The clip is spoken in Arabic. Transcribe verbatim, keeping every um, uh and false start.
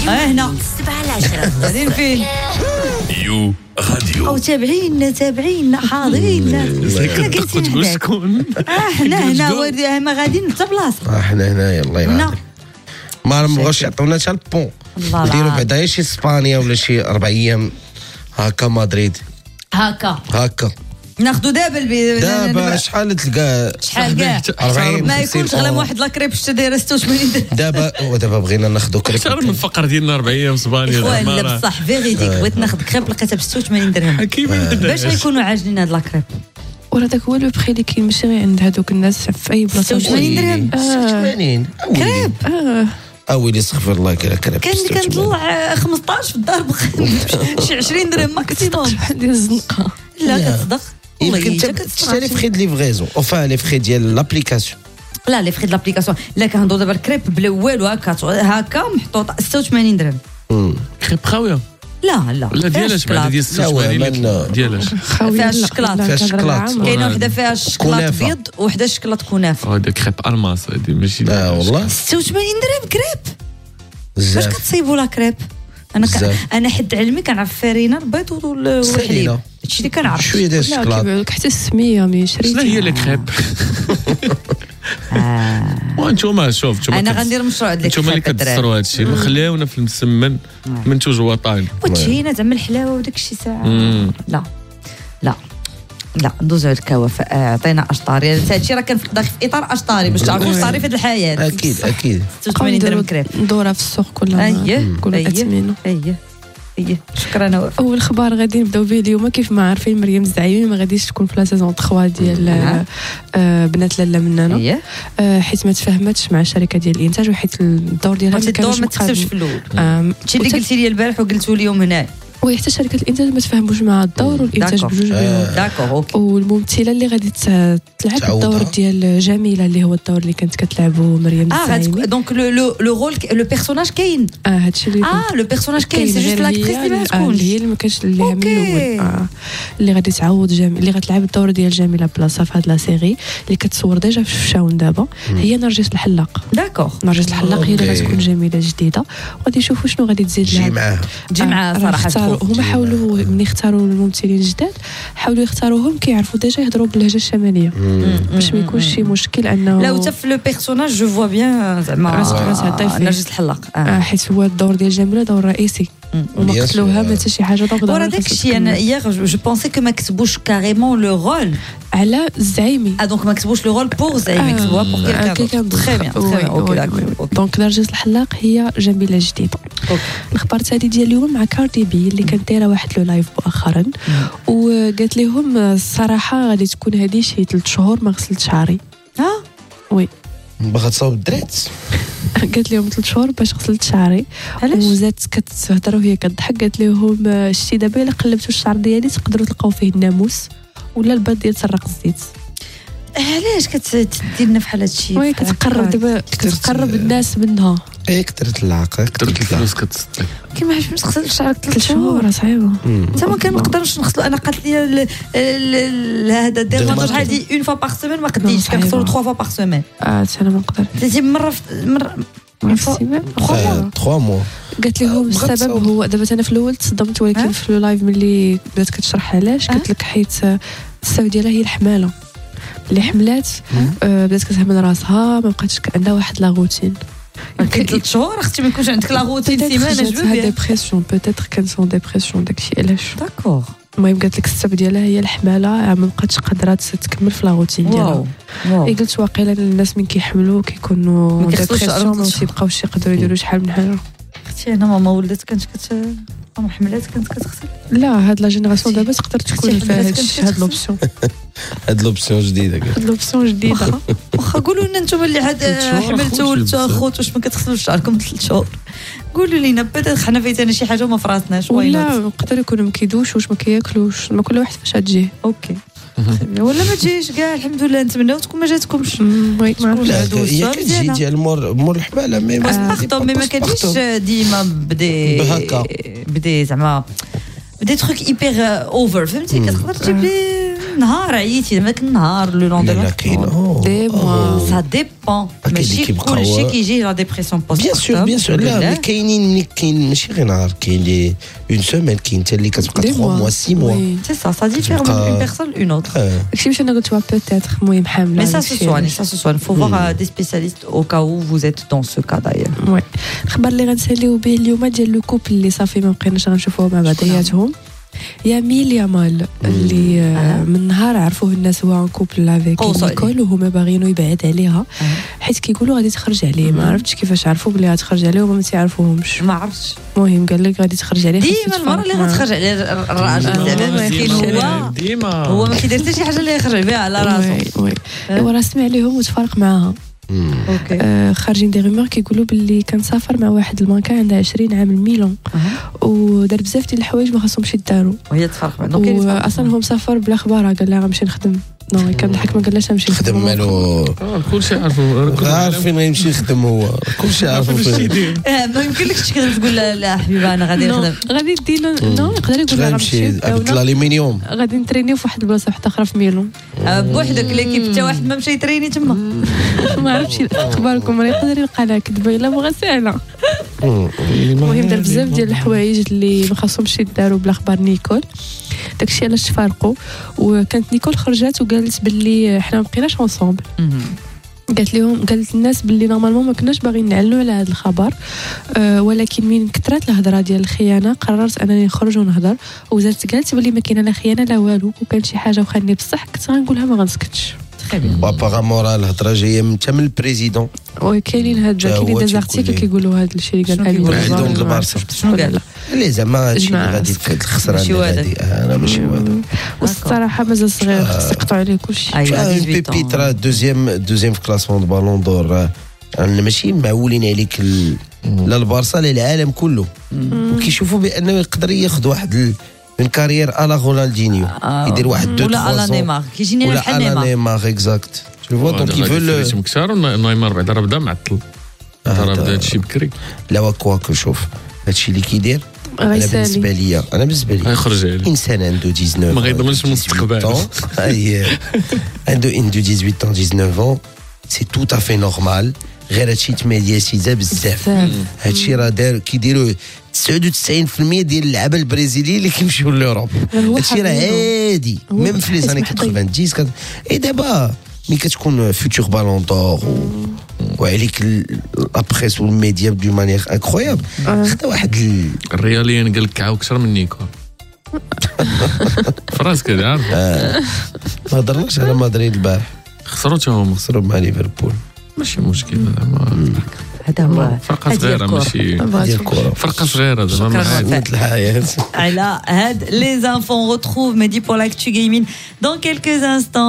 اه هنا سبعة العشرة غاديين فين يو راديو او تابعين تابعين حاضرين تقول تقول شكون اه حنا هنا ورد- ما غاديين حتى بلاصه اه حنا هنايا الله هنا يرحم ما بغاوش يعطونا حتى البون الله نديروا العظيم. بعدا شي اسبانيا ولا شي اربع ايام هكا مدريد هكا هكا ناخذوا دابا البي دابا شحال تلقى شحال كاع أربعين ما خمسين يكونش غير أورو. واحد لاكريب شتا دايره ستة وثمانين درهم دابا ودابا بغينا ناخذوا كريب اكثر من الفقر ديالنا أربع ايام اسبانيا اخوان لا زعما بصح فيريديك بغيت ناخذ كريب لقيتها ب ستة وثمانين درهم كيما باش غيكونوا عاجبين هاد لاكريب وراه داك هو لو بخي اللي كاين ماشي غير عند هذوك الناس في اي بلاصه. ستة وثمانين درهم ستة وثمانين كريب اه اويلي استغفر الله كرا كرا كان كنطلع خمسطاش في الدار بقى شي عشرين درهم ماكسيموم ديال الزنقه. لا لا. كتصدق والله يمكن إلا تشري كتصدق. فخي د ليفغيزون اوفا لي فخي ديال لابليكاسيون لا لي فخي د لابليكاسيون لا كنهضروا دابا الكريب بلا والو هكا هكا محطوط ستة وثمانين درهم كريب خاويه لا لا لا ديالاش بعدا ديال ستة وثمانين ديالاش فيها الشكلاط فيها الشكلاط. كاينه وحده فيها الشكلاط كنافة. بيض وحده الشكلاط كنافه هذا كريب الماس هذه ماشي لا والله ستة وثمانين درهم كريب باش بزاف كتصيبوا لا كريب انا ك... بزاف. انا حد علمي كنعرف فرينه البيض وال- والحليب سهيلة. هادشي اللي كنعرف شويه ديال لا الشكلاط كيبيعوا لك حتى السميه مي شريتي. شنو هي لي كريب وانتم شوف انتم انا غندير مشروع ديال انتم اللي كتسروا هذا الشيء خليونا في المسمن منتوج وطني وتشينا زعما الحلاوه وداك الشيء ساعه مم. لا لا لا ندوزو على الكوافه آه، عطينا اشطاري هذا الشيء راه كان داخل في اطار اشطاري باش تعرفوا اشطاري في هذه الحياه اكيد اكيد ستة وثمانين درهم كريب ندورها في السوق كل اييه كل اييه اثمنه. اييه اييه شكرا نواف اول خبر غادي نبداو به اليوم كيف ما عارفين مريم الزعيمي ما غاديش تكون في لا سيزون ثلاثة ديال نعم. آه، بنات لاله مننا اييه آه، حيت ما تفاهمتش مع الشركه ديال الانتاج وحيت الدور ديالها هادشي ما الدور كانش ما تكتبش في مقابل. الاول آم، هادشي اللي وت- قلتي لي البارح وقلتو اليوم هنا وي حتى شركه الانتاج ما تفاهموش مع الدور والانتاج داكور. بجوج بينهم. داكور اوكي والممثله اللي غادي ت- تلعب تعوضها. الدور ديال جميله اللي هو الدور اللي كانت كتلعبه مريم اه غاد الزعيمي. دونك لو لو لو رول لو بيرسوناج كاين اه هادشي اللي اه لو بيرسوناج كاين سي جوست غير لاكتريس هي اللي ما آه، تكونش اللي هي اللي ما كانش اللي من أوكي. الاول آه. اللي غادي تعوض جميل اللي غتلعب الدور ديال جميله بلاصه في هاد لا سيري اللي كتصور ديجا في الشاون دابا هي نرجس الحلاق. داكور نرجس الحلاق هي اللي أوكي. غتكون جميله جديده وغادي يشوفوا شنو غادي تزيد جي لها. معاها تجي معاه راه صراحه اختاروا- تكون. هما حاولوا ملي اختاروا الممثلين الجداد حاولوا يختاروهم كيعرفوا ديجا يهضروا باللهجه الشماليه باش ما يكونش شي مشكل انه لا وتا في لو بيرسوناج جو فوا بيان زعما راس- راس عطاي فيه. نرجس الحلاق آه اه حيت هو الدور ديال جميله دور رئيسي وما Bien قتلوها sûr. ما حتى شي حاجه دونك ورا ضروري داك خاصها الشيء تكمل. انا ايير جو بونسي كو ما كتبوش كاريمون لو رول على الزعيمي اه دونك ما كتبوش لو رول بور زعما كتبوها بور آه، كيلكان تري بيان تري بيان اوكي داكور دونك نرجس الحلاق هي جميله جديده. أوكي. الخبر الثاني ديال اليوم مع كاردي بي اللي كانت دايره واحد لو لايف مؤخرا وقالت لهم الصراحه غادي تكون هذه شي ثلاث شهور ما غسلت شعري. ها وي باغا تصاوب الدرات قالت لهم ثلاث شهور باش غسلت شعري. علاش وزادت كتهضر وهي كتضحك قالت لهم آه، شتي دابا الا قلبتوا الشعر ديالي تقدروا تلقاو فيه الناموس ولا البيض ديال سراق الزيت. علاش كتديرنا بحال هادشي وي كتقرب دابا كتقرب الناس منها. ايه كثرت العاقه درت الفلوس كتصدق كيما عرفتش باش تغسل شعرك ثلاث ثلاث شهور شهور راه صعيبه. حتى ما كنقدرش نغسلو انا قالت لي ال- ال- ال- هذا الديرماتوج هادي اون فوا باغ سيمين ما قديتش صعيبة. كنغسلو ثلاث فوا باغ سيمين اه انا ما نقدر ثلاثين مره في مره ما فوا- السيمانة. ثلاثة موا قالت لهم بغات السبب تصوب. هو دابا انا في الاول تصدمت ولكن أه؟ في اللايف ملي بدات كتشرح علاش قالت لك حيت السبب ديالها هي الحماله اللي حملات آه بدات كتهمل راسها ما بقاتش عندها واحد لا روتين. كاين ثلاث شهور اختي ما يكونش عندك لا روتين سيمانه جو جاتها بيان ديبرسيون بوتيتر كان سون ديبرسيون داكشي علاش. داكور المهم قالت لك السبب ديالها هي الحماله ما بقاتش قادره تكمل في لا روتين ديالها. واو واو إيه قلت واقيلا الناس من كيحملوا كيكونوا ما كيخصوش ديبرسيون شعرهم ما تشوف. تيبقاوش يقدروا يديروا شحال من حاجه. اختي انا ماما ولدت كانت كت ماما حملات كانت كتغسل لا هاد لا جينيراسيون دابا تقدر تكون أختي فيها حملات هاد كانت الشيء، هاد كتغسل. لوبسيون هاد لوبسيون جديده قالت هاد لوبسيون جديده. واخا قولوا لنا انتم اللي عاد شهور حملتوا أخوت ولدتوا بزاف. اخوت واش ما كتغسلوش شعركم ثلاث شهور قولوا لينا بدا حنا فايتانا شي حاجه وما في راسناش ولا نقدر يكونوا ما كيدوش ما كياكلوش ما كل واحد فاش تجيه. اوكي ولا ما تجيش كاع الحمد لله نتمناو تكون ما جاتكمش وي ما عرفتش. ولا هادو هي الصواب كتجي ديالها. ديال مور مور الحماله مي باغتو مي ما كتجيش ديما بدي بهكا. بدي زعما بدي تروك ايبر اوفر فهمتي كتقدر تجيب لي نهار عييتي داك النهار لو لون لا دو لا كاين أوه. دي موا سا ديبون أكيد ماشي كيبقاو- كلشي كيجي لا ديبرسيون بوست بيان سور بيان سور لا مي كاينين ملي كاين ماشي غير نهار كاين لي اون سيمين كاين حتى اللي كتبقى دي ثلاثة موا ستة موا سي سا سا ديفير من كتبقى- اون بيرسون اون اوتر داكشي باش انا قلت بوتيتر المهم حامله Mais ça se داكشي soigne, علاش. ça se soigne. Il faut voir euh, des spécialistes au cas où vous êtes dans ce cas d'ailleurs. وي الخبر اللي غنساليو به اليوم ديال لو كوبل اللي صافي ما بقيناش غنشوفوه مع بعضياتهم ياميل يامال اللي آه، من نهار عرفوه الناس هو كوبل افيك قوصوا نيكول وهما باغينو يبعد عليها حيت كيقولوا غادي تخرج عليه ما عرفتش كيفاش عرفوا بلي غتخرج عليه وما تيعرفوهمش ما عرفتش المهم قال لك غادي تخرج عليه خاصو ديما المرة اللي يتفرق معاه. غتخرج على الراجل آه، زعما ما مسكين يخرجش هو عليه. ديما هو ما كيدير حتى شي حاجة اللي يخرج بها على راسو. وي وي ايوا راه سمع ليهم وتفارق معاها اوكي. آه خارجين دي رومور كيقولوا باللي كان سافر مع واحد المانكا عندها عشرين عام الميلون ودار بزاف ديال الحوايج ما خاصهمش يداروا وهي تفرق معاه. دونك كاين يتفرق واصلا معاه. هو مسافر بلا اخبار قال لها غنمشي نخدم نو كان ضحك ما قالهاش غنمشي خدم نخدم مالو آه، كلشي عارفو عارف فين غيمشي يخدم هو كلشي عارف واش فين يدير آه، ما يمكنلكش تكذب تقول لا لا حبيبه انا غادي نو نخدم. غادي دير نو يقدر يقول لها غنمشي غنمشي عبد الالومنيوم غادي نترينيو في واحد البلاصه واحده اخرى في ميلون آه، بوحدك ليكيب حتى واحد ما مشى يتريني تما. ما عرفتش اخباركم راه يقدر يلقى لها كذبه الا بغا ساهله المهم دار بزاف ديال الحوايج اللي ما خاصهمش يداروا بلا خبار نيكول داكشي علاش تفارقوا وكانت نيكول خرجات وقالت باللي حنا ما بقيناش اونصومبل قالت لهم قالت الناس باللي نورمالمون ما كناش باغيين نعلنوا على هذا الخبر أه ولكن من كثرات الهضره ديال الخيانه قررت انني نخرج ونهضر وزادت قالت باللي ما كاينه لا خيانه لا والو وكان شي حاجه وخاني بصح كنت غنقولها ما غنسكتش وابارامون راه الهضره جايه من حتى من البريزيدون وكاينين هاد جا كاينين هو دي تيقول زارتيكل لي. كيقولوا هاد الشيء اللي قال شنو امين كيقولوا؟ عندهم البارسا شنو قال؟ اللي زعما هادشي اللي جماعة. غادي في هاد الخسران ماشي اللي وادر. غادي انا ماشي وادر والصراحه مازال صغير خص يقطعوا عليه كلشي ايوا شحال ثمانية عشر بيبيت راه دوزيام دوزيام في كلاسمون دو بالون دور راه انا ماشي معولين عليك ال- لا البارسا لا العالم كله وكيشوفوا بانه يقدر ياخذ واحد ال- من كارير الا رونالدينيو آه. يدير واحد دو ولا على تخوا نيمار كيجيني ولا بحال على نيمار. نيمار اكزاكت شوفوا دونك غادي يفول فريش مكسار ونيمار بعدا راه بدا معطل راه بدا هادشي بكري لا وكواك شوف هادشي اللي كيدير انا بالنسبه غيسالي ليا انا بالنسبه لي غيخرج عليه انسان عنده تسعطاش ما غيضمنش المستقبل. ans. اي عنده عنده ثمانية عشر ans ديسنوف ans سي تو افي نورمال غير هادشي تميدياسيزا بزاف بزاف. هادشي راه دار كيديروا تسعة وتسعين بالمية ديال اللعابه البرازيليين اللي كيمشيو لوروب غير هو هادشي راه حبيبه. عادي هو ميم في لي زاني اسمح لي. تسعين كت... اي دابا ملي كتكون فيوتور بالون دور و... وعليك لابريس والميديا دو مانيير انكرويابل خدا واحد ال... الرياليين قال لك كعاو كثر من نيكو فراسك هذا عارف ما هضرناش على مدريد البارح خسروا حتى هما خسروا مع ليفربول ماشي مشكل زعما هذا هو فرقه هذه صغيره الكرة. ماشي ديال الكره فرقه صغيره زعما شكراً. عادي. مثل الحياه Alors, Had, les infos, on retrouve Mehdi pour l'actu gaming dans quelques instants.